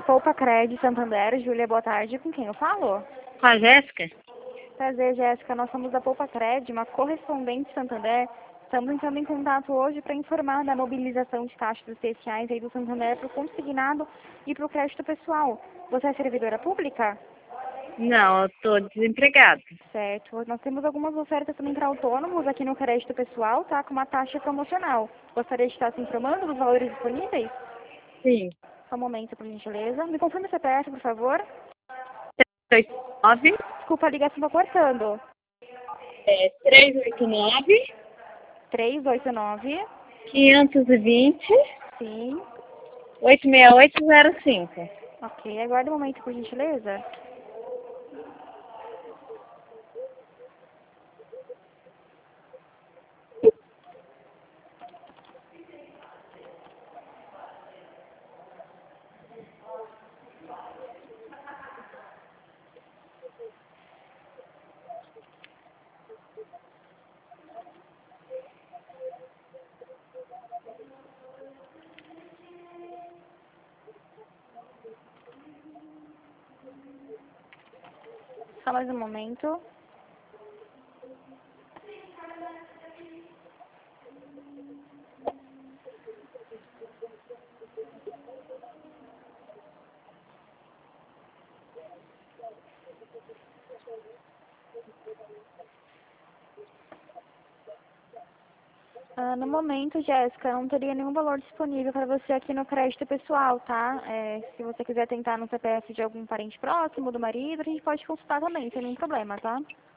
Poupa Cred, Santander, Júlia, boa tarde. Com quem eu falo? Com a Jéssica? Prazer, Jéssica. Nós somos da Poupa Cred, uma correspondente Santander. Estamos entrando em contato hoje para informar da mobilização de taxas especiais aí do Santander para o consignado e para o crédito pessoal. Você é servidora pública? Não, eu tô desempregada. Certo. Nós temos algumas ofertas também para autônomos aqui no crédito pessoal, tá? Com uma taxa promocional. Gostaria de estar se informando dos valores disponíveis? Sim. Só um momento, por gentileza. Me confirme o CPF, por favor. 389 Desculpa, a ligação está cortando. 389 389. 520 Sim. 86805. Ok, aguarde um momento, por gentileza. Só mais um momento. No momento, Jéssica, não teria nenhum valor disponível para você aqui no crédito pessoal, tá? Se você quiser tentar no CPF de algum parente próximo, do marido, a gente pode consultar também, sem nenhum problema, tá?